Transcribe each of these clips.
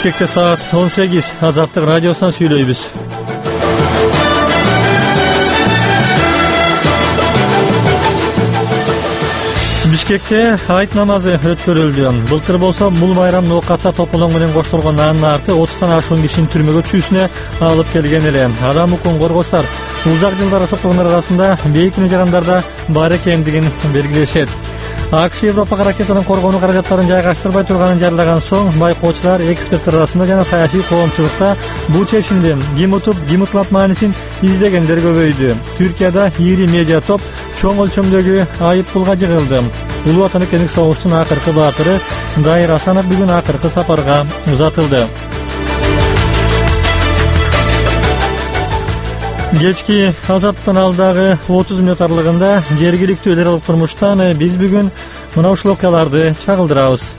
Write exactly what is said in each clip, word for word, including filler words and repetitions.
Бишкекте саат он сегиз. Азаттык радиосунан сүйлөйбүз. Бишкекте айт намазы өткөрүлдү. Былтыр болсо бул байрам ноокатта тополоң менен коштолгон анын арты отуздан ашуун кишинин түрмөгө түшүүсүнө алып келген эле. Адам укугун коргоочулар узак жылдар соттогондар арасында бейкүнүү жарандарда бар экендигин белгилешет. АКШ Европага ракетанын коргонуу каражаттарын жайгаштырбай турганын жарыяган соң байкоочулар, эксперттер арасында жана саясий коомчулукта бул чечимди ким утуп, ким утулат маанисин издегендер көбөйдү. Түркияда ири медиа топ чоң өлчөмдөгү айып пулга жыгылды. Улуу Ата мекендик согуштун акыркы баатыры Дайыр Асанов бүгүн акыркы сапарга узатылды. Кечки азаттыктан алдагы отуз мүнөт аралыгында жергиликтүү эл аралык турмуштан биз бүгүн мына ушул окуяларды чагылдырабыз.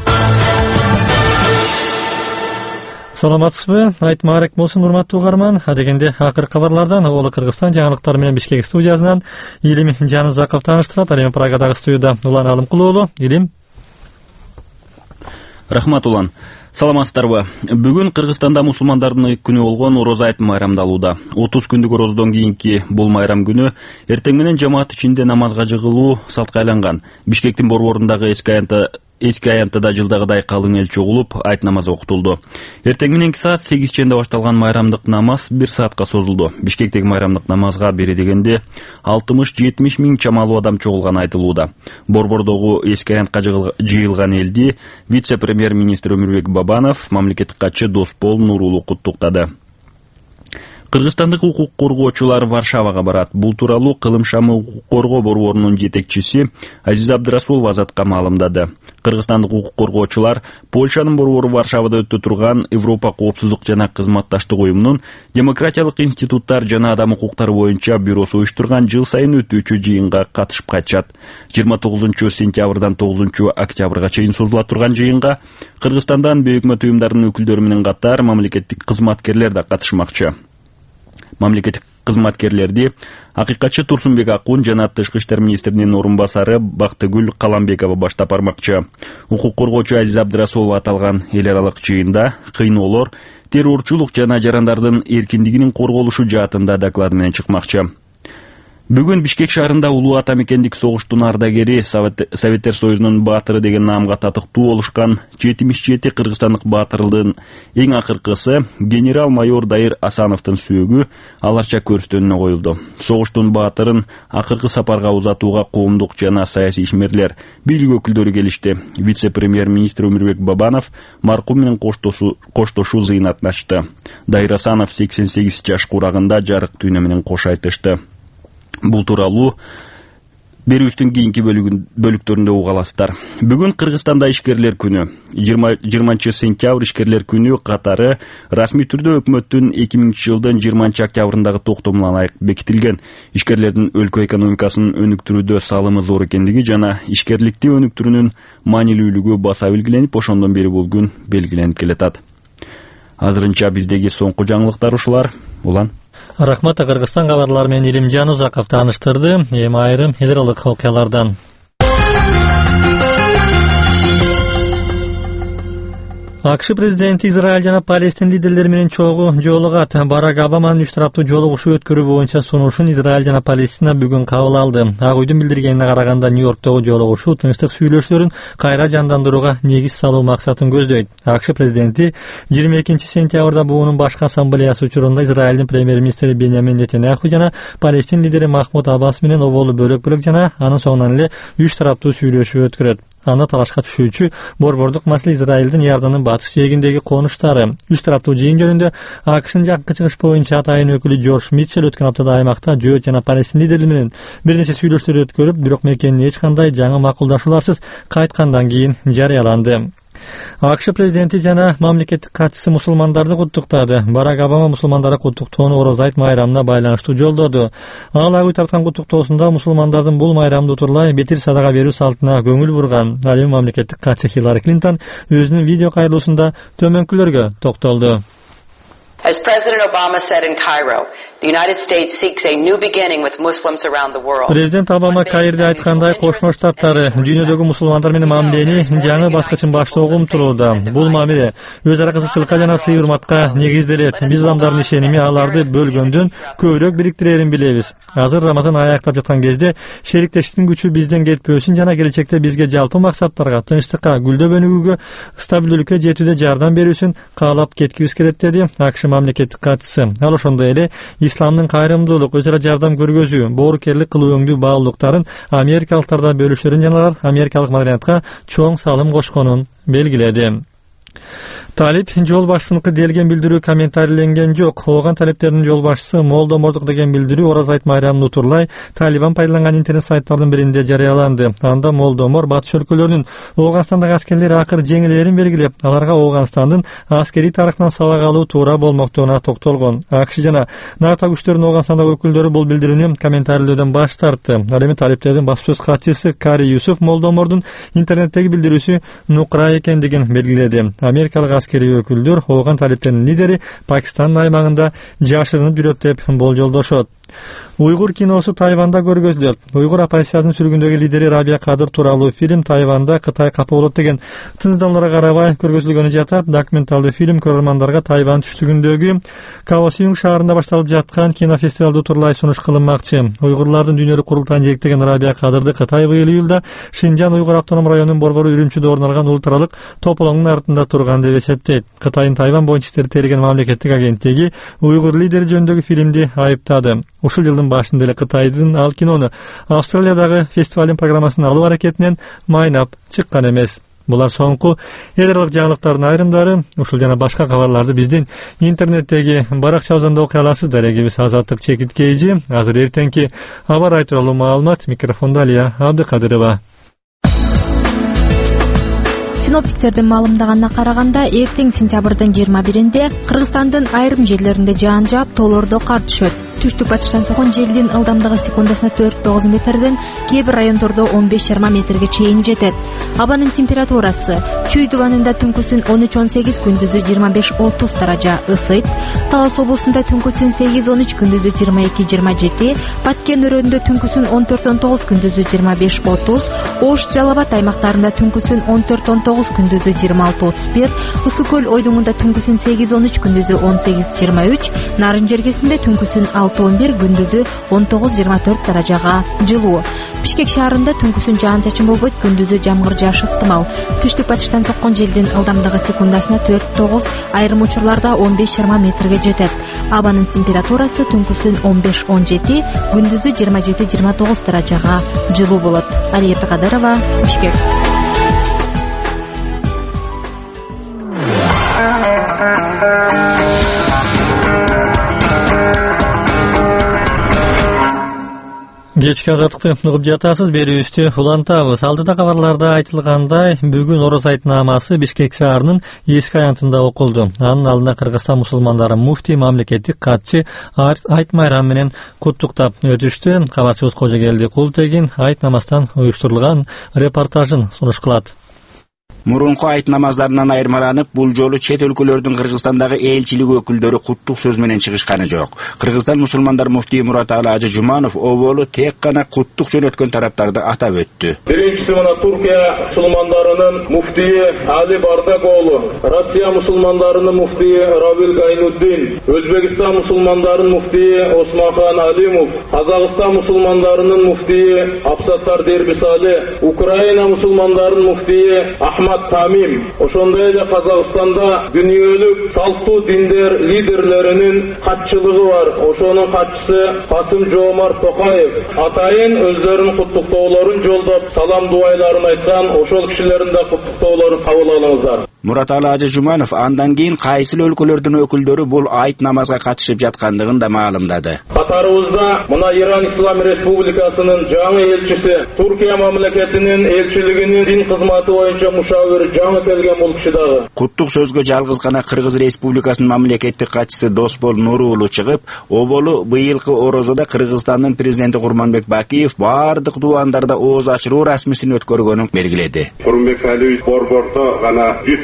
Саламатсызбы? Айт маарек болсун, урматтуу угарман. Адегенде акыркы кабарлардан Оолу Кыргызстан жаңылыктары менен Бишкек студиясынан Илим Жанузаков тааныштырат. Ал эми Прагадагы студияда Улан Алымкулуулу. Илим. Рахмат, Улан. Саламатсыздарбы? Бүгүн Кыргызстанда мусулмандардын күнү болгон Орозо айт майрамдалууда. отуз күндүк орозодон кийинки бул майрам күнү эртең менен жамаат ичинде намазга жыгылуу салтка айланган. Бишкектин борборундагы эски аянта эски аянтада жылдагыдай калың эл чогулуп айт намазы окутулду. Эртең мененки саат сегиз чейинде башталган майрамдык намаз бир саатка созулду. Бишкектеги майрамдык намазга бери дегенде алтымыш жетимиш миң чамалуу адам чогулганы айтылууда. Борбордогу эски аянтка жыйылган элди вице-премьер-министр Өмүрбек Бабанов, мамлекеттик катчы Доспол Нурулу куттуктады. Кыргызстандык укук коргоочулар Варшавага барат. Бул тууралуу Кылым шамы укук коргоо борборунун жетекчиси Азиз Абдырасулов Азатка маалымдады. Кыргызстандык укук коргоочулар Польшанын борбору Варшавада өтө турган Европа коопсуздук жана кызматташтык уюмунун демократиялык институттар жана адам укуктары боюнча бюросу уюштурган жыл сайын өтүүчү жыйынга катышып кайтышат. жыйырма тогузунчу сентябрдан тогузунчу октябрга чейин созула турган жыйынга Кыргызстандан бейөкмөт уюмдарынын өкүлдөрү менен катар мамлекеттик кызматкерлер да катышмакчы. Мамлекеттик кызматкерлерди акыйкатчы Турсунбек Акун жана Тышкы иштер министринин орун басары Бактыгүл Каламбекова баштап бармакчы. Укук коргоочу Азиз Абдырасулов аталган эл аралык жыйында кыйноолор, террорчулук жана жарандардын эркиндигинин корголушу жаатында доклад менен чыкмакчы. Бүгүн Бишкек шаарында Улуу Ата мекендик согуштун ардагери, Советтер Союзунун баатыры деген наамга татыктуу болушкан жетимиш жети кыргызстандык баатырдын эң акыркысы генерал-майор Дайыр Асановдун сөөгү аларча көрүстөнүнө коюлду. Согуштун баатырын акыркы сапарга узатууга коомдук жана саясий ишмерлер, бийлик өкүлдөрү келишти. Вице-премьер-министр Өмүрбек Бабанов маркум менен коштошуу зыйнатын ачты. Дайыр Асанов сексен сегиз жаш курагында жарык дүйнө менен кош айтышты. Бул тууралуу берүүбүздүн кийинки бөлүктөрүндө угаласыздар. Бүгүн Кыргызстанда ишкерлер күнү. жыйырманчы сентябрь ишкерлер күнү катары расмий түрдө өкмөттүн эки миңинчи жылдын жыйырманчы октябрындагы токтомуна ылайык бекитилген. Ишкерлердин өлкө экономикасын өнүктүрүүдө салымы зор экендиги жана ишкерликти өнүктүрүүнүн маанилүүлүгү баса белгиленип, ошондон бери бул күн белгиленип келатат. Азырынча биздеги соңку жаңылыктар ушулар. Улан. Рахмат. Кыргызстан кабарлары менен Илим Жанузаков тааныштырды. Эми айрым эл аралык окуялардан. АКШ президенти Израиль жана Палестин лидерлери менен чогуу жолугат. Барак Обаманын үч тараптуу жолугушуу өткөрүү боюнча сунушун Израиль жана Палестина бүгүн кабыл алды. Ак үйдүн билдиргенине караганда Нью-Йорктогу жолугушуу тынчтык сүйлөшүүлөрүн кайра жандандырууга негиз салуу максатын көздөйт. АКШ президенти жыйырма экинчи сентябрда буунун башкы ассамблеясы учурунда Израилдин премьер-министри Беньямин Нетаньяху жана Палестин лидери Махмуд Аббас менен оболу бөлөк-бөлөк жана анын соңунан эле үч тараптуу сүйлөшүү өткөрөт. Анда талашка түшүүчү борбордук маселе Израилдин Иордандын батыш жээгиндеги конуштары. Үч тараптуу жыйын жөнүндө АКШнын жакынкы чыгыш боюнча атайын өкүлү Джордж Митчелл өткөн аптада аймакта жөөт жана Палестин лидерлери менен бир нече сүйлөшүүлөр өткөрүп, бирок мекенин эч кандай жаңы макулдашууларсыз кайткандан кийин жарыяланды. АКШ президенти жана мамлекеттик катчысы мусулмандарды куттуктады. Барак Обама мусулмандарды куттуктоону Орозо айт майрамына байланыштуу жолдоду. Ал ак үй тарткан куттуктоосунда мусулмандардын бул майрамды утурлай бетир садага берүү салтына көңүл бурган. Ал эми мамлекеттик катчы Хиллари Клинтон өзүнүн видео кайрылуусунда төмөнкүлөргө токтолду. As President Obama said in Cairo, The United States seeks a new beginning with Muslims around the world. Президент Обама Каирде айткандай, Кошмо Штаттары дүйнөдөгү мусулмандар менен мамилени жаңы баскычын баштоого умтулууда. Бул мамиле өз ара кызыкчылыкка жана сый урматка негизделет. Биз адамдардын ишеними аларды бөлгөндөн көбүрөөк бириктирерин билебиз. Азыр Рамазан аяктап жаткан кезде шериктештиктин күчү бизден кетпөсүн жана келечекте бизге жалпы максаттарга, тынчтыкка, гүлдөө өнүгүүгө, стабилдүүлүккө жетүүдө жардам берүүсүн каалап кеткибиз келет деди АКШ мамлекеттик катчысы. Ал ошондой эле исламдын кайрымдуулук, өз ара жардам көргөзүү, боорукерлик кылууңдуу баалуулуктарын америкалыктарда бөлүшөрүн жана америкалык маданиятка чоң салым кошконун белгиледи. Талип жол башчысыныкы делген билдирүү комментарийленген жок. Ооган талиптердин жол башчысы Молдомордук деген билдирүү Ораза айт майрамын утурлай Талибан пайдаланган интернет сайттардын биринде жарыяланды. Анда Молдомор батыш өлкөлөрүнүн Ооганстандагы аскерлери акыр жеңилээрин белгилеп, аларга Ооганстандын аскерий тарыхынан сабак алуу туура болмоктугуна токтолгон. АКШ жана НАТО күчтөрүнүн Ооганстандагы өкүлдөрү бул билдирүүнү комментарийлөөдөн баш тартты. Ал эми талиптердин баспасөз катчысы Кари Юсуф Молдомордун интернеттеги билдирүүсү нукра экендигин белгиледи. Америкалык аскерий өкүлдөр Ооган талиптердин лидери Пакистандын аймагында жашырынып жүрөт деп болжолдошот. Уйгур киносу Тайванда көргөзүлөт. Уйгур оппозициянын сүргүндөгү лидери Рабия Кадыр тууралуу фильм Тайванда Кытай капа болот деген тынчтыктарга карабай көргөзүлгөнү жатат. Документалдуу фильм көрөрмандарга Тайван түштүгүндөгү Каосюнг шаарында башталып жаткан кинофестивалды тууралай сунуш кылынмакчы. Уйгурлардын дүйнөлүк курултайын жетектеген Рабия Кадырды Кытай быйыл июлда Шинжан Уйгур автоном районунун борбору Үрүмчүдө орун алган улуттаралык тополоңдун артында турган деп эсептейт. Кытайдын Тайван боюнча иштери тергеген мамлекеттик агенттиги Уйгур лидери жөнүндөгү фильмди айыптады. Ушул жылдын башында эле Кытайдын ал кинону Австралиядагы фестивалдын программасына алуу аракетинен майнап чыккан эмес. Булар соңку эл аралык жаңылыктардын айрымдары. Ушул жана башка кабарларды биздин интернеттеги баракчабыздан окуй аласыз. Дарегибиз Азаттык Чекиткейжи. Азыр эртеңки аба ырайы тууралуу маалымат. Микрофондо Алия Абдыкадырова. Синоптиктердин маалымдаганына караганда, эртең сентябрдын жыйырма биринде Кыргызстандын айрым жерлеринде жаан жаап, тоолордо кар түшөт. Түштүк батыштан соккон желдин ылдамдыгы секундасына төрт тогуз метрден кээ бир райондордо он беш жарым метрге чейин жетет. Абанын температурасы Чүй дубанында түнкүсүн он үч он сегиз, күндүзү жыйырма беш отуз даража ысыйт. Талас облусунда түнкүсүн сегиз он үч, күндүзү жыйырма эки жыйырма жети. Баткен өрөөнүндө түнкүсүн он төрт он тогуз, күндүзү жыйырма беш отуз. Ош, Жалал Абад аймактарында түнкүсүн он төрт он тогуз, күндүзү жыйырма алты отуз бир. Ысык көл ойдуңунда түнкүсүн сегиз он үч, күндүзү он сегиз жыйырма үч. Нарын жергесинде түнкүсүн алты он бир, күндүзү он тогуз жыйырма төрт даражага жылуу. Бишкек шаарында түнкүсүн жаан-чачын болбойт, күндүзү жамгыр жааш ыктымал. Түштүк батыштан соккон желдин ылдамдыгы секундасына төрт тогуз, айрым учурларда он беш жарым метрге жетет. Абанын температурасы түнкүсүн он беш он жети, күндүзү жыйырма жети жыйырма тогуз даражага жылуу болот. Алия Абдыкадырова, Бишкек. Кечки азаттыкты угуп жатасыз, берүүбүздү улантабыз. Алдыда кабарларда айтылгандай, бүгүн Ороз айт намазы Бишкек шаарынын эски аянтында окулду. Анын алдында Кыргызстан мусулмандары муфтий, мамлекеттик катчы айт майрамы менен куттуктап өтүштү. Кабарчыбыз Кожогелди Култегин айт намаздан уюштурулган репортажын сунуш кылат. Мурунку айт намаздарынан айырмаланып, бул жолу чет өлкөлөрдүн Кыргызстандагы элчилик өкүлдөрү куттук сөз менен чыгышканы жок. Кыргызстан мусулмандар муфтии Мураталы Ажы Жуманов оболу тек гана куттук жөнөткөн тараптарды атап өттү. Биринчиси мына Туркия мусулмандарынын муфтии Али Бардак уулу, Россия мусулмандарынын муфтии Равил Гайнуддин, Өзбекстан мусулмандарынын муфтии Османхан Алимов, Казакстан мусулмандарынын муфтии Абсаттар Дербисали, Украина мусулмандарынын муфтии Ахмад Тамим. Ошондой эле Казакстанда дүйнөлүк салттуу диндер лидерлеринин катчылыгы бар. Ошонун катчысы Касым Жоомарт Токаев. Атайын өздөрүнүн куттуктоолорун жолдоп, салам дуайларын айткан, ошол кишилердин да куттуктоолорун кабыл алыңыздар. Мураталы Ажы Жуманов андан кийин кайсыл өлкөлөрдүн өкүлдөрү бул айт намазга катышып жаткандыгын да маалымдады. Катарыбызда мына Иран Ислам Республикасынын жаңы элчиси, Туркия мамлекетинин элчилигинин дин кызматы боюнча мушавир жаңы келген бул киши дагы. Куттук сөзгө жалгыз гана Кыргыз Республикасынын мамлекеттик катчысы Досбол Нурулу чыгып, оболу быйылкы Орозодо Кыргызстандын президенти Курманбек Бакиев бардык дубандарда ооз ачыруу расмисин өткөргөнүн белгиледи. Курманбек Алиевич борбордо гана жүз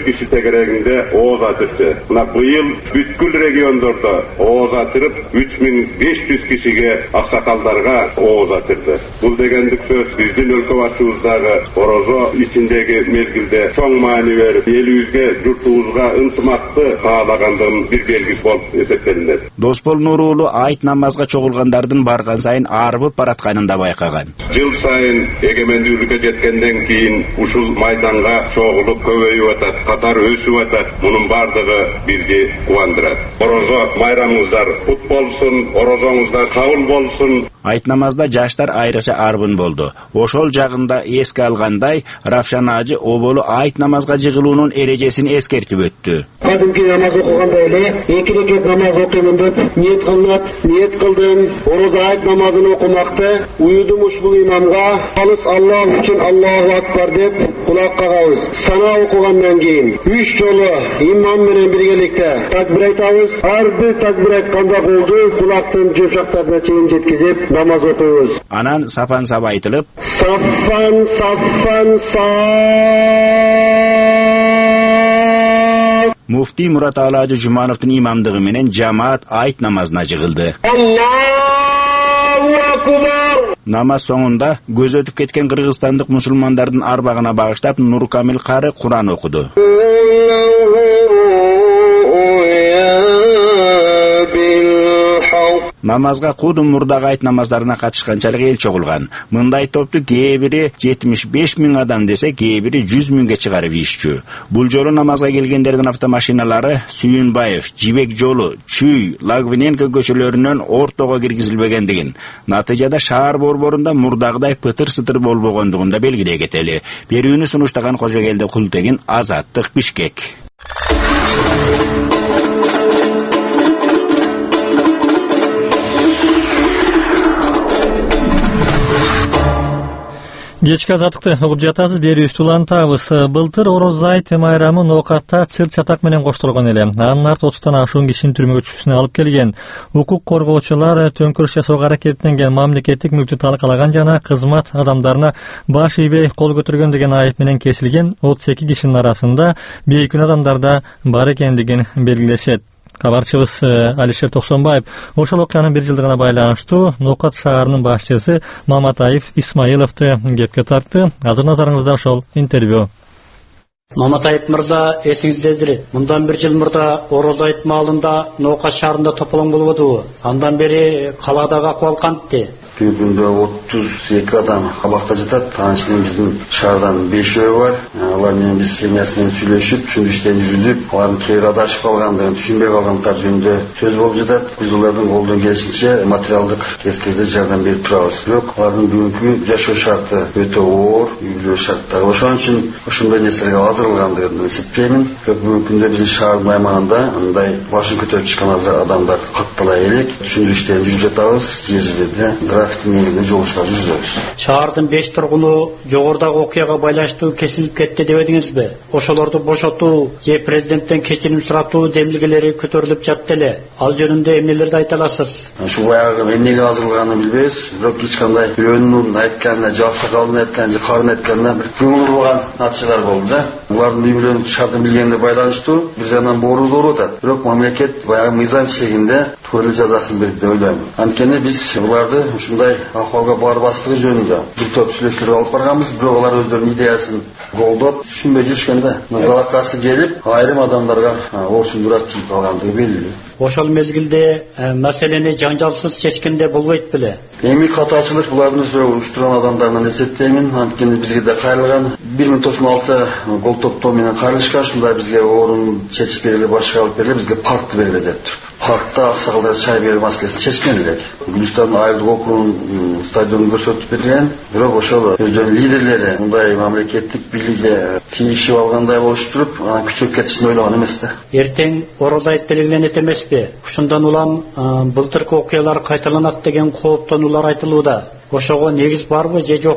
kişi tegerегинде ооз атышты. Мына быйыл бүткүл региондордо ооз атырып үч миң беш жүз кишиге аксакалдарга ооз атырды. Бул дегендик сөз биздин өлкө башыбыздагы орозо ичиндеги мезгилде чоң маани берип, элибизге, журтубузга ынтымакты каалагандыгын бир белгиси болуп эсептелинет. Доспол Нурулу айт намазга чогулгандардын барган сайын арбып баратканын да байкаган. Жыл сайын эгемендүүлүккө жеткенден кийин ушул майданга чогулуп көбөйүп атат, катар өсүп атат. Мунун бардыгы бизди кубандырат. Орозо майрамыңыздар кут болсун, орозоңуздар кабыл болсун. Айт намазда жаштар айрыкча арбын болду. Ошол жагында эске алгандай, Равшан ажы оболу айт намазга жыгылуунун эрежесин эскертип өттү. Кадимки намаз окуганда эле эки рекет намаз окуймун деп ниет кылынат, ниет кылдым. Орозо айт намазын окумакты уюдум ушул имамга алыс Аллах үчүн Аллаху акбар деп кулак кагабыз. Сана окугандан кийин үч жолу имам менен биргеликте такбир айтабыз. Ар бир такбир айтканда колду кулактын жумшактарына чейин жеткизип намаз окуйбуз. Анан сапан саба айтылып, Сафан сафан са Муфти Мураталы ажы Жумановдун имамдыгы менен жамаат айт намазына жыгылды. Аллаху акбар. Намаз соңунда көз өтүп кеткен кыргызстандык мусулмандардын арбагына багыштап Нур Камил кары Куран окуду. Намазга кудум мурдагы айт намаздарына катышканчалык эл чогулган. Мындай топту кээ бири жетимиш беш миң адам десе, кээ бири жүз миңге чыгарып ийишчү. Бул жолу намазга келгендердин автомашиналары Сүйүнбаев, Жибек жолу, Чүй, Лагвиненко көчөлөрүнөн ортого киргизилбегендигин, натыйжада шаар борборунда мурдагыдай пытыр-сытыр болбогондугун да белгилей кетели. Берүүнү сунуштаган Кожогелди Култегин, Азаттык, Бишкек. Кечки азаттыкты угуп жатасыз, берүүбүздү улантабыз. Былтыр Ороз айт майрамы Ноокатта цирк чатак менен коштолгон эле. Анын арты отуздан ашуун кишини түрмөгө түшүүсүнө алып келген. Укук коргоочулар төңкөрүш жасоого аракеттенген мамлекеттик мүлктү талкалаган жана кызмат адамдарына баш ийбей кол көтөргөн деген айып менен кесилген отуз эки кишинин арасында бейкүнө адамдар да бар экендигин белгилешет. Кабарчыбыз Алишер Токсонбаев ошол окуянын бир жылдыгына байланыштуу Ноокат шаарынын башчысы Маматаев Исмаиловду кепке тартты. Азыр назарыңызда ошол интервью. Маматаев мырза, эсиңиздедир, мындан бир жыл мурда Ороз айт маалында Ноокат шаарында тополоң болуп атабы? Андан бери калаадагы акыбал кантти? Бүгүндө отуз эки адам кабакта жатат. Анын ичинен биздин шаардан бешөө бар. Алар менен биз семьясы менен сүйлөшүп, түшүндүктөн жүрүп, алардын кээ бир адашып калгандыгын, түшүнбөй калгандыктар жөнүндө сөз болуп жатат. Биз алардын колдон келишинче материалдык кескиде жардам берип турабыз. Бирок алардын бүгүнкү жашоо шарты өтө оор, үй-бүлө шарттары. Ошон үчүн ошондой нерселерге азырылгандыгын эсептеймин. Бирок бүгүнкү күндө биздин шаардын аймагында мындай башын көтөрүп чыккан адамдар каттала элек. Түшүндүктөн жүрүп жатабыз. Жер жерде Шаардын беш тургуну жогорудагы окуяга байланыштуу кесилип кетти деп эдиңизби? Ошолорду бошотуу же президенттен кечирим суратуу демилгелери көтөрүлүп жатты эле. Ал жөнүндө эмнелерди айта аласыз? Ушу баягы эмнеге азырылганын билбейбиз. Бирок эч кандай бирөөнүн айтканына, же аксакалдын айтканына, же карын айтканына бир көңүл бурган натыйжалар болду да. Булардын үй-бүлөнүн шартын билгенине байланыштуу бир жагынан боорубуз ооруп атат. Бирок мамлекет баягы мыйзам чегинде туура жазасын берди деп ойлойм. Анткени биз буларды ушундай акыбалга барбастыгы жөнүндө бир топ сүйлөшүүлөр алып барганбыз, бирок алар өздөрүнүн идеясын колдоп түшүнбөй жүрүшкөн да. Залакасы келип, айрым адамдарга орчундурак тийип калгандыгы белгилүү. Ошол мезгилде маселени жаңжалсыз чечкенде болбойт беле? Эми катачылык булардын өзү уюштурган адамдардан эсептеймин. Анткени бизге да кайрылган бир миң тоқсан алты гол топтоо менен кайрылышкан, ушундай бизге орун чечип бериле, башка алып бериле, бизге парк бериле деп туруп. Паркта аксакалдар чай берүү маселесин чечкен элек. Гүлстан айылдык округунун стадионун көрсөтүп берген, бирок ошол өздөрүнүн лидерлери мындай мамлекеттик бийликке тийишип алгандай болуштуруп, анан күчөп кетишин ойлогон эмес да. Эртең Ороз айт белгиленет эмеспи? Ушундан улам былтыркы окуялар кайталанат деген кооптонуулар айтылууда. Ошого негиз барбы же жокпу?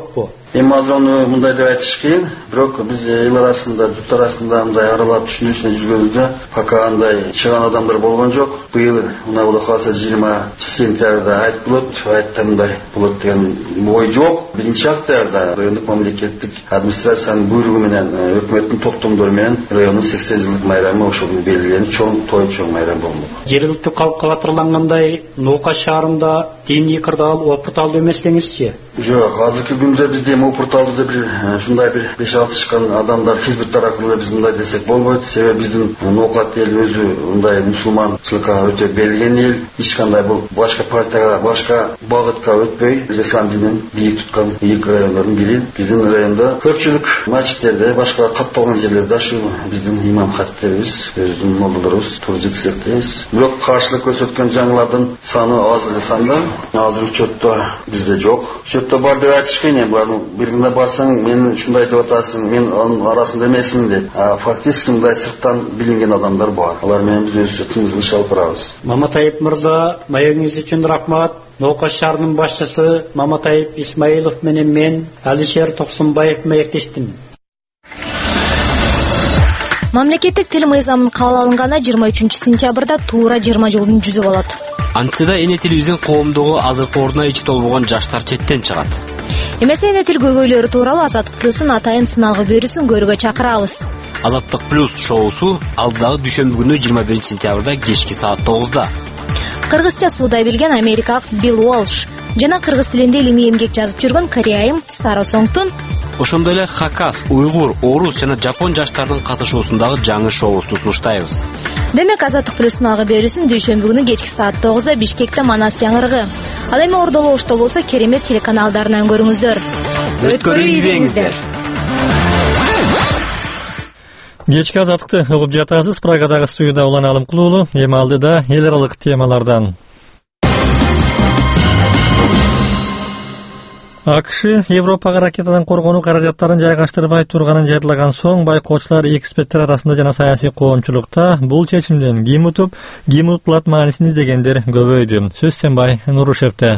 Эми азыр аны мындай деп айтыш кыйын, бирок биз эл арасында, журт арасында мындай аралап түшүнүүсүнө жүргөнүбүздө пока андай чыган адамдар болгон жок. Быйыл мына Кудай кааласа жыйырманчы сентябрда айт болот, айтта мындай болот деген ой жок. Биринчи октябрда райондук мамлекеттик администрациянын буйругу менен өкмөттүн токтомдору менен райондун сексен жылдык майрамы ошол белгиленип, чоң той чоң майрам болмок. Жергиликтүү калкка батырлангандай Ноока шаарында диний кырдаал опурталуу эмес деңизчи? Жок, азыркы күндө бизде опурталууда бир ушундай бир беш алты чыккан адамдар хизбет тарапынан биз мындай десек болбойт. Себеби биздин Ноокат эл өзү мындай мусулманчылыкка өтө белген эл. Эч кандай бул башка партияга, башка багытка өтпөй, ислам динин бийик туткан эки райондордун бири. Биздин райондо көпчүлүк мачиттерде, башка катталган жерлерде ушу биздин имам хатиптерибиз, өзүбүздүн молдолорубуз туруп жеткизет. Бирок каршылык көрсөткөн жаңылардын саны азыркы санда азыр учетто бизде жок. Учетто бар деп айтыш кыйын. Булардын биринде барсаң, мен ушундай деп атасың, мен анын арасында эмесмин деп. А фактически мындай сырттан билинген адамдар бар. Алар менен биз өз жытыбызды алып барабыз. Маматайып мырза, маегиңиз үчүн рахмат. Ноока шаарынын башчысы Маматайып Исмаилов менен мен Алишер Токсунбаев маектештим. Мамлекеттик тил мыйзамын кабыл алынганы жыйырма үчүнчү сентябрда туура жыйырма жылдын жүзү болот. Антыда эне тилибиздин коомдогу азыркы ордуна ичи толбогон жаштар четтен чыгат. Эмесе эне тил көйгөйлөрү тууралуу Азаттык плюстун атайын сыналгы берүүсүн көрүүгө чакырабыз. Азаттык плюс шоусу алдагы дүйшөмбү күнү жыйырма биринчи сентябрда кечки саат тогузда. Кыргызча суудай билген америкалык Билл Уолш жана кыргыз тилинде илимий эмгек жазып жүргөн кореяйым Сара Сонгтун, ошондой эле хакас, уйгур, орус жана жапон жаштарынын катышуусундагы жаңы шоусу сунуштайбыз. Демек Азаттык плюс сыналгы берүүсүн дүйшөмбү күнү кечки саат тогузда Бишкекте Манас жаңырыгы. Ал эми Ордоло Ошто болсо керемет телеканалдарынан көрүңүздөр. Өткөрүү ийбеңиздер. Кечки Азаттыкты угуп жатасыз. Прагадагы студияда Улан Алымкулуулу. Эми алдыда эл аралык темалардан. АКШ Европага ракетадан коргонуу каражаттарын жайгаштырбай турганын жарыялаган соң байкоочулар эксперттер арасында жана саясий коомчулукта бул чечимден ким утуп, ким утулат маанисин издегендер көбөйдү. Сөз Сенбай Нурушевте.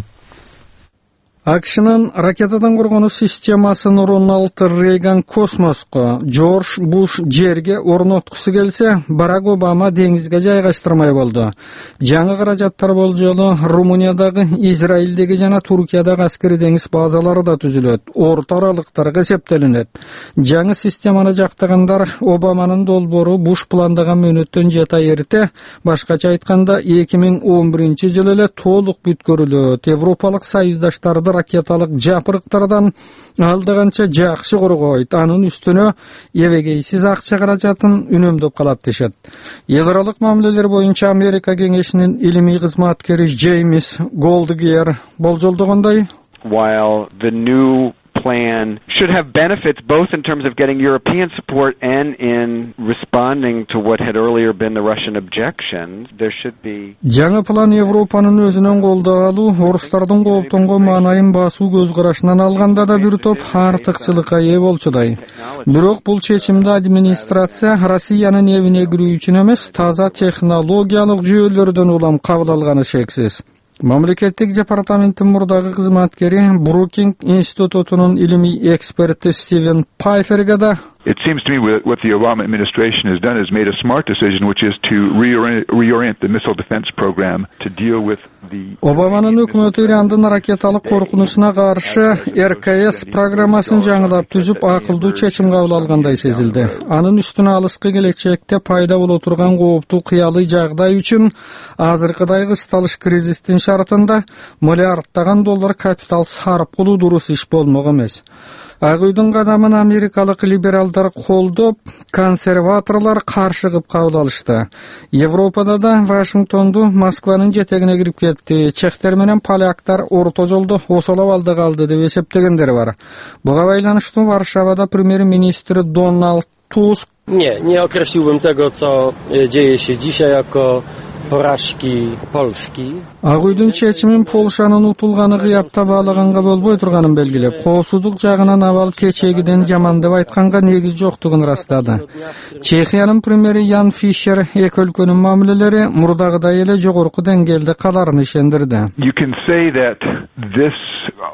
АКШнын ракетадан коргонуу системасын Рональд Рейган космоско, Джордж Буш жерге орноткусу келсе, Барак Обама деңизге жайгаштырмай болду. Жаңы каражаттар болжолу Румыниядагы, Израилдеги жана Туркиядагы аскери деңиз базалары да түзүлөт, орто аралыктарга эсептелинет. Жаңы системаны жактагандар Обаманын долбоору Буш пландаган мөөнөттөн жета эрте, башкача айтканда эки миң он биринчи жылы эле толук бүткөрүлөт. Европалык союздаштарды ракеталык жапырыктардан алдыганча жакшы коргойт. Анын үстүнө эбегейсиз акча каражатын үнөмдөп калат дешет. Эл аралык мамилелер боюнча Америка кеңешинин илимий кызматкери Джеймс Голдгер болжолдогондой, while the new plan should have benefits both in terms of getting European support and in responding to what had earlier been the Russian objections, there should be... Жаңы план Европанын өзүнөн колдоо алуу, орустардын кооптонгон маанайын басуу көз карашынан алганда да бир топ артыкчылыкка ээ болчудай. Бирок бул чечимди администрация Россиянын эбине кирүү үчүн эмес, таза технологиялык жүйөлөрдөн улам кабыл алганы шексиз. Мамлекеттик департаменттин мурдагы кызматкери Брукинг институтунун илимий эксперти Стивен Пайферге да It seems to me what the Obama administration has done is made a smart decision, which is to reorient, reorient the missile defense program to deal with the... Обаманын өкмөтү Ирандын ракеталык коркунучуна каршы эр ка эс программасын жаңылап түзүп, акылдуу чечим кабыл алгандай сезилди. Анын үстүнө алыскы келечекте пайда боло турган кооптуу кыялый жагдай үчүн азыркыдай кысталыш кризистин шартында миллиарддаган доллар капитал сарп кылуу дурус иш болмок эмес. Ак үйдүн кадамын америкалык либералдар колдоп, консерваторлор каршы кылып кабыл алышты. Европада да Вашингтонду Москванын жетегине кирип кетти. Чехтер менен поляктар орто жолдо осол абалда калды деп эсептегендер бар. Буга байланыштуу Варшавада премьер-министр Дональд Туск Nie, nie określiłbym tego, co dzieje się dzisiaj jako porażki Polski. Ак үйдүн чечимин Полшанын утулганы кыяпта баалаганга болбой турганын белгилеп, коопсуздук жагынан абал кечегиден жаман деп айтканга негиз жоктугун ырастады. Чехиянын премьери Ян Фишер эки өлкөнүн мамилелери мурдагыдай эле жогорку деңгээлде каларын ишендирди. You can say that this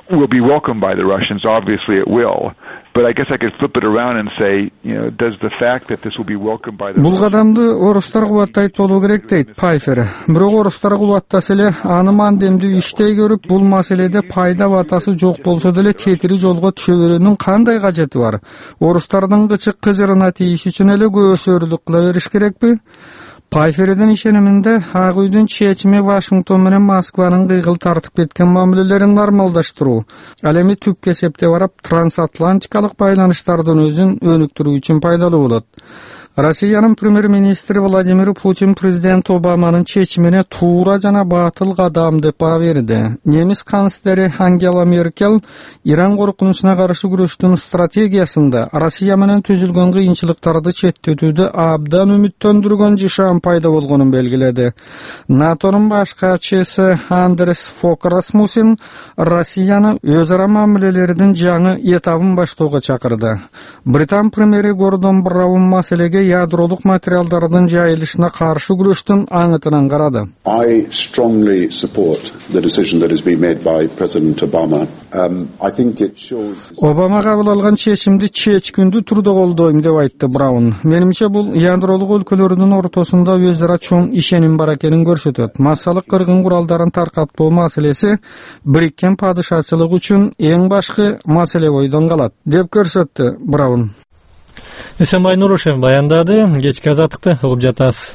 will be welcomed by the Russians. Obviously it will. But I guess I could flip it around and say, you know, does the fact that this will be welcomed by the Бул кадамды орустар кубаттайт болуу керек дейт Пайфер. Бирок орустар кубаттаса эле аны мандемдүү иштей көрүп, бул маселеде пайда батасы жок болсо деле тетири жолго түшө берүүнүн кандай кажети бар? Орустардын кычык кыжырына тийиш үчүн эле көсөрлүк кыла бериш керекпи? Пайфердин ишениминде Ак үйдүн чечими Вашингтон менен Москванын кыйгыл тартып кеткен мамилелерин нормалдаштыруу. Ал эми түп кесепте барып трансатлантикалык байланыштардын өзүн өнүктүрүү үчүн пайдалуу болот. Россиянын премьер-министри Владимир Путин президент Обаманын чечимине туура жана батыл кадам деп баа берди. Немис канцлери Ангела Меркель Иран коркунучуна каршы күрөштүн стратегиясында Россия менен түзүлгөн кыйынчылыктарды четтетүүдө абдан үмүттөндүргөн жашам пайда болгонун белгиледи. НАТОнун баш катчысы Андерс Фок Расмуссен Россияны өз ара мамилелеринин жаңы этабын баштоого чакырды. Британ премьери Гордон Браун маселеге ядролук материалдардын жайылышына каршы күрөштүн аңытынан карады. I strongly support the decision that has been made by President Obama. Um, I think it shows Obama кабыл алган чечимди чечкүндүү түрдө колдойм деп айтты Браун. Менимче бул ядролук өлкөлөрдүн ортосунда өз ара чоң ишеним бар экенин көрсөтөт. Массалык кыргын куралдарын таркатпоо маселеси бириккен падышачылык үчүн эң башкы маселе бойдон калат деп көрсөттү Браун. Эсенбай Нурушев баяндады. Кечки азаттыкты угуп жатасыз.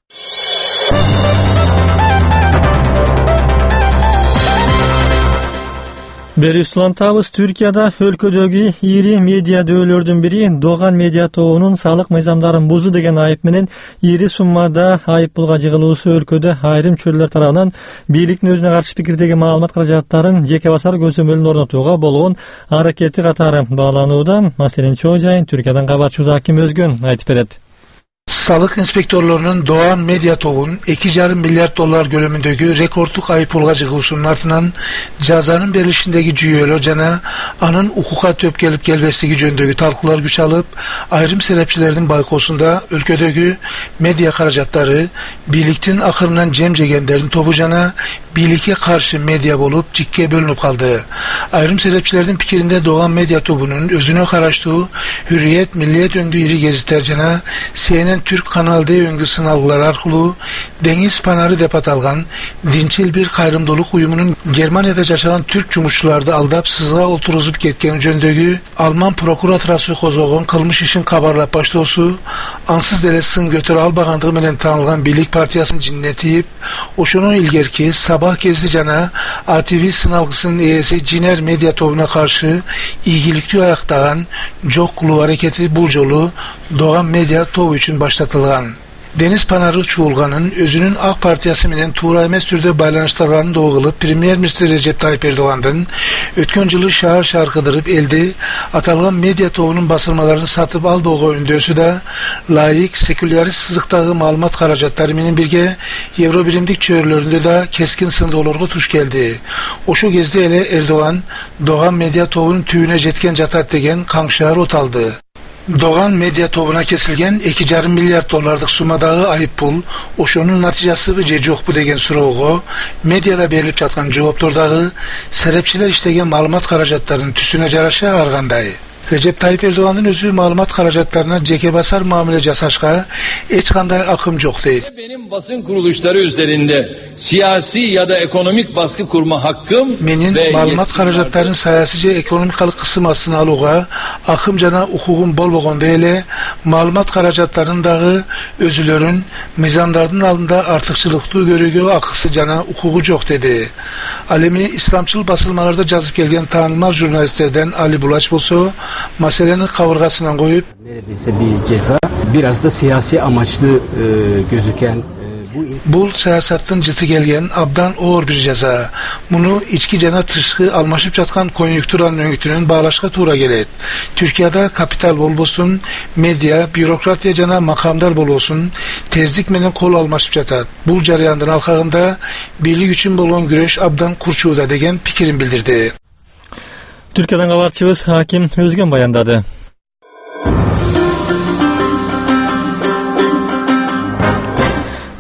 Бери улантабыз. Түркияда өлкөдөгү ири медиа дөөлөрдүн бири Доган медиа тобунун салык мыйзамдарын бузду деген айып менен ири суммада айып пулга жыгылуусу өлкөдө айрым чөрлөр тарабынан бийликтин өзүнө каршы пикирдеги маалымат каражаттарын жеке басар көзөмөлүн орнотууга болгон аракети катары бааланууда. Маселенин чоо жайын Түркиядан кабарчыбыз Аким Өзгөн айтып берет. Sağlık inspektörlerinin Doğan Medya Tov'un iki buçuk milyar dolar görümündeki rekordluk ayıp olga jıgılışının артынан жазанын берилишиндеги жүйөлөр жана анын укукка төп келип келбестиги жөнүндөгү талкуулар күч алып, айрым серепчилердин байкоосунда өлкөдөгү медиа каражаттары бийликтин акырынан жем жегендердин тобу жана бийликке каршы медиа болуп жикке бөлүнүп калды. Айрым серепчилердин пикиринде Doğan Medya Tov'унун өзүнө караштуу Hürriyet, Milliyet öngü iri gezitler жана C N N Türk kanalda öngü sınavlar arqılуу Deniz Panarı деп аталган dinçil bir kayrımdılık uyumunun Germaniyada yaşayan Türk cumhurçularda aldap sızga oturuzup ketken jöndögü Alman prokuraturası kozogon kılmış işin kabarlap baştosu ansız dele sın götür albağandığı menen tanılgan Birlik Partiyasının cinnetiyip oşunun ilgerki sabah gezdi jana A T V sınavgısının eyesi Ciner Medya Tovuna karşı ilgilikli ayaktağın jok kulu hareketi bulcolu Doğan Medya Tov için başlatılgan. Deniz Panarı Çuğulgan'ın özünün AK Partiyası menen tuğra emes türde baylanışlarını doğulup Premier Minister Recep Tayyip Erdoğan'dan ötken yılı şahar şarkıdırıp elde atalgan medya tovunun basılmalarını satıp aldığı öndösü de layık sekülyarist sızıktağı malumat karacatları menen birge Euro birimdik çöğürlerinde de keskin sındı olurgu tuş geldi. O şu gezdi ele Erdoğan Doğan Medya Tovunun tüyüne jetken jatat degen kanşahar ot aldı. Doğan Medya Tovuna kesilgen iki buçuk milyar dolarlık sumadağı ayıp pul, oşonun natijası ve je jok bu degen suroogo, medyada berilip жатқан жооптордагы серепчилер иштеген маалымат каражаттарынын түсүнө жараша аргандай. Recep Tayyip Erdoğan'ın özü malumat karajatlarına ceke basar muamele jasашка hiç kanday akım yok değil. Benim basın kuruluşları üzerinde siyasi ya da ekonomik baskı kurma hakkım Menin ve malumat karajatlarının sayasıca ekonomikalık kısım aslını alığa akım jana hukukun bol boğonda ele malumat karajatlarının dağı özülörün mizanlarının alında artıkçılıklı görügü akısı jana hukuku yok dedi. Alemi İslamçıl basılmalarda жазып kelgen tanınmaz jurnalistlerden Ali Bulaç bolso meselenin kavurgasından koyup neredeyse bir ceza biraz da siyasi amaçlı e, gözüken e, bu Bul siyasetin cıtı gelgen abdan ağır bir ceza. Bunu içki jana tışkı almaşıp жатқан konjükturanın öngütünün bağlaşka tuğra gelet. Türkiye'de kapital bol bolsun, medya, bürokratiya jana makamdar bol olsun, tezlik menen kol almaşıp jatat. Bul jarayandın alkağında birlik üçün bolgan güreş abdan kurçuuda degen pikirin bildirdi. Türkiye'den kabarçыбыз Hakim Özgön bayandады.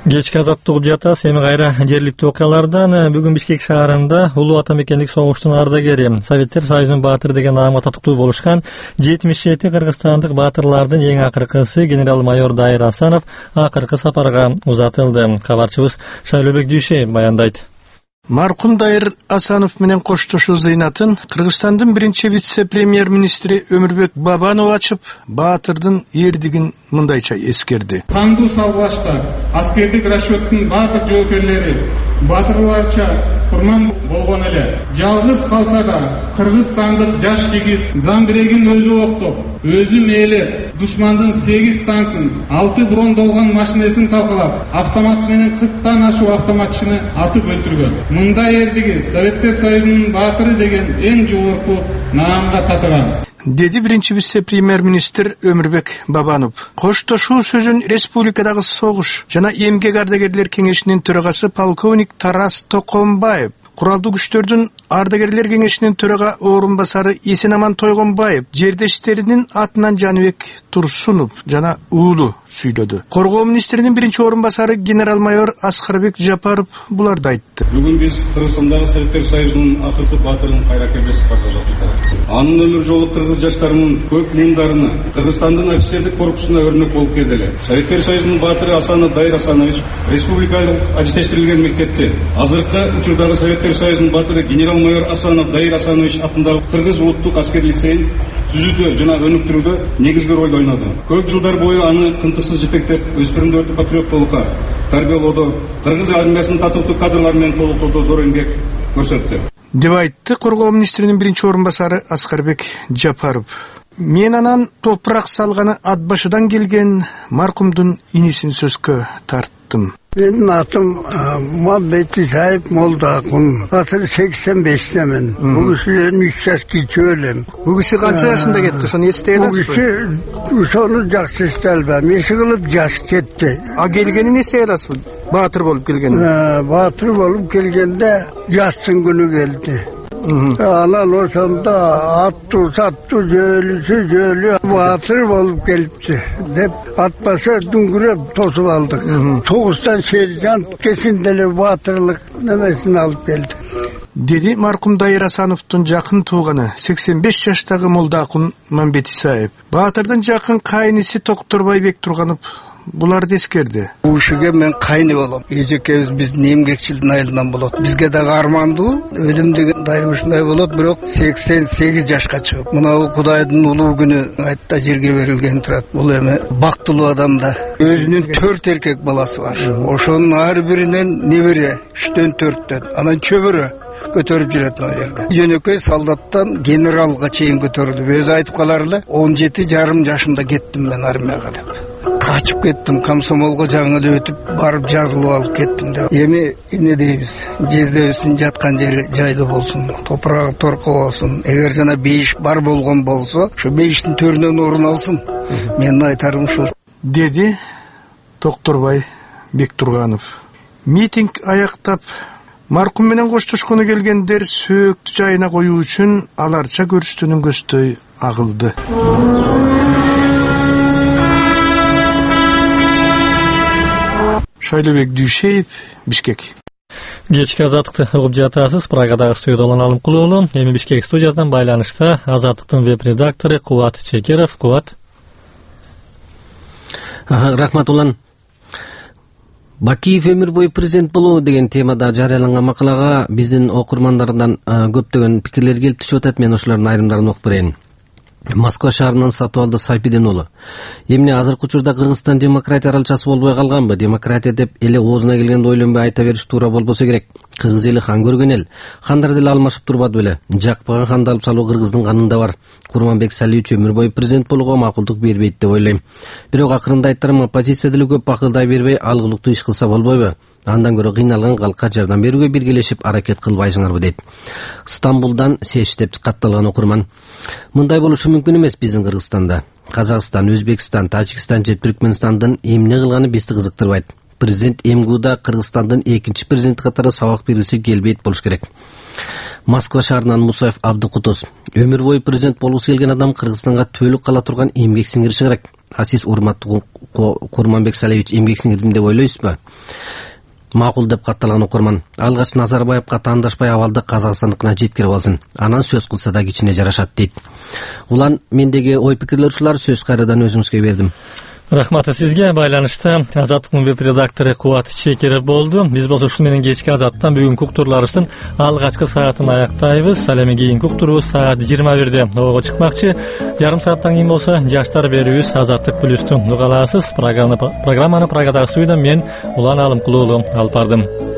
Кечки азаттык жатасы эми кайра жергиликтүү окуялардан. Бүгүн Бишкек шаарында улуу ата мекендик согуштун ардагери, Советтер Союзунун баатыры деген наамга татыктуу болушкан жетимиш жети кыргызстандык баатырлардын эң акыркысы генерал-майор Дайыр Асанов акыркы сапарга узатылды. Кабарчыбыз Шайлообек Дүйшеев баяндайт. Маркум Дайыр Асанов менен коштошуу зыйнатын Кыргызстандын биринчи вице-премьер-министри Өмүрбек Бабанов ачып, баатырдын эрдигин мындайча эскерди. Кандуу салгылашта аскердик расчеттин бардык жоопкерлери баатырларча курман болгон эле. Жалгыз калса да кыргызстандык жаш жигит Замбирегин өзү октоп, өзү мээлеп, душмандын сегиз танкын, алты брондолгон машинесин талкалап, автомат менен кырктан ашуу автоматчыны атып өлтүргөн. Мындай эрдиги Советтер Союзунун баатыры деген эң жогорку наамга татыган. Деди биринчи вице-премьер-министр Өмүрбек Бабанов. Коштошуу сөзүн республикадагы согуш жана эмгек ардагерлер кеңешинин төрагасы полковник Тарас Токомбаев, Куралдуу күчтөрдүн ардагерлер кеңешинин төрага орун басары Эсенаман Тойгонбаев, жердештеринин атынан Жаныбек Турсунов жана уулу сүйлөдү. Коргоо министринин биринчи орун басары генерал-майор Аскарбек Жапаров буларды айтты. Бүгүн биз Кыргызстандагы Советтер Союзунун акыркы баатырынын кайраткерлер сапарга жатат. Анын өмүр жолу кыргыз жаштарынын көп муңдарына, Кыргызстандын офицердик корпусуна өрнөк болуп келди эле. Советтер Союзунун баатыры Асанов Дайыр Асанович республикалык аттестештирилген мектепте, азыркы учурдагы Советтер Союзунун баатыры генерал-майор Асанов Дайыр Асанович атындагы Кыргыз улуттук аскер лицейин түзүүдө жана өнүктүрүүдө негизги роль ойноду. Көп жылдар бою аны кынтыксыз жетектеп, өспүрүмдөрдү патриоттуулукка тарбиялоодо, кыргыз армиясынын татыктуу кадрлары менен толуктоодо зор эмгек көрсөттү. Деп айтты коргоо министринин биринчи орун басары Аскарбек Жапаров. Мен анан топурак салганы ат башыдан келген маркумдун инисин сөзгө тарттым. Benim atım Muhammedli Sahip Moldakun. Atır seksen beştemin. Bu kişilerin üç yaş geçiyorum. Bu kişi kaç yaşında gitti? Sonra isteyemez mi? Bu kişi sonu jaksı istelbem. Eşi kılıp yaş gitti. A gelgeni ne isteyemez mi? Batır bolup gelgeni. Batır bolup gelgende yaşsın günü geldi. Anan o sonunda attı, sattı, jölüsü, jölü, batır bolup gelipti. Hep atmasa düngürüp tosup aldık. Soğustan şercan kesindeli batırlık nemesini alıp geldi. Dedi markum Dayır Asановтун жакын тууганы сексен беш жаштагы Молдакун Мамбетисаев. Баатырдын жакын кайнысы Токторбай Бектурганов буларды эскерди. Bu işe ben kayını olam. Ejekemiz biz nemgekçilden ayıldan bolot. Bizge de garmandu. Ölüm degen daymışınday bolot. Biroq seksen sekiz yaşka çıkıp. Muna Kudaydın ulu günü aytta jerge verilgen turat. Bul eme baktılуу adamda. Özünün төрт erkek balası var. Oşonun her birinden nebiri. Üçten төрттен. Anan çöbürü көтөрүп жүрөт ал жерде. Жөнөкөй солдаттан генералга чейин көтөрүлүп, өзү айтып каларлы, он жети жарым жашымда кеттим мен армияга деп. Качып кеттим, комсомолго жаңы өтүп, барып жазылып алып кеттим деп. Эми эмне дейбиз? Жездебиздин жаткан жери жайлы болсун, топурагы торко болсун. Эгер жана бейиш бар болгон болсо, ошо бейиштин төрүнөн орун алсын. Менин айтарым ушул. Деди Токторбай Бектурганов. Митинг аяктап маркум менен коштошкону келгендер сөөктү жайына коюу үчүн аларча көрүстүнүн көздөй агылды. Шайлообек Дүйшеев, Бишкек. Кечки азаттыкты угуп жатасыз. Прагадагы студиядан алым кылуулу. Эми Бишкек студиясынан байланышта азаттыктын веб-редактору Кубат Чекеров. Кубат. Рахмат улан. Бакиев өмүр бою президент болуу деген темада жарыяланган макалага биздин окурмандардан көптөгөн пикирлер келип түшүп атат. Мен ошолордун айрымдарын окуп берейин. Москва шаарынан Сатыбалды Сайпиден уулу. Эмне азыркы учурда Кыргызстан демократия аралчасы болбой калганбы? Демократия деп эле оозуна келгенде ойлонбой айта бериш туура болбосо керек. Кыргыз эли хан көргөн эл. Хандар деле алмашып турбады беле. Жакпаган ханды алып салуу Кыргыздын канында бар. Курманбек Салиевич өмүр бою президент болууга макулдук бербейт деп ойлойм. Бирок акырында айттарым, оппозиция деле көп акылдай бербей алгылыктуу иш кылса болбойбу? Андан көрө кыйналган калкка жардам берүүгө биргелешип аракет кылбайсыңарбы дейт. Стамбулдан Сеш деп катталган окурман. Мындай болушу мүмкүн эмес биздин Кыргызстанда. Казакстан, Өзбекстан, Тажикстан же Түркмөнстандын эмне кылганы бизди кызыктырбайт. Президент МГУда Кыргызстандын экинчи президенти катары сабак бергиси келбейт болуш керек. Москва шаарынан Мусаев Абдыкутус. Өмүр бою президент болуусу келген адам Кыргызстанга төлүк кала турган эмгек сиңириши керек. А сиз урматтуу Курманбек Салиевич эмгек сиңирдим деп ойлойсузбу? Макул деп катталган окурман. Алгач Назарбаевга таандашпай абалды Казакстандыкына жеткирип алсын. Анан сөз кылса да кичине жарашат дейт. Улан мендеги ой пикирлер ушулар, сөз кайрадан өзүңүзгө бердим. Рахмат сизге. Байланышта Азаттыктын веб редактору Кубат Чекеров болду. Биз болсо ушу менен кечки Азаттан бүгүнкү уктурларыбыздын алгачкы саатын аяктайбыз. Ал эми кийинки уктурубуз саат жыйырма бирде ого чыкмакчы. Жарым сааттан кийин болсо жаштар берүүбүз Азаттык плюсту уга аласыз. Программаны программаны Прагадагы студиядан мен Улан Алымкулуу алып бардым.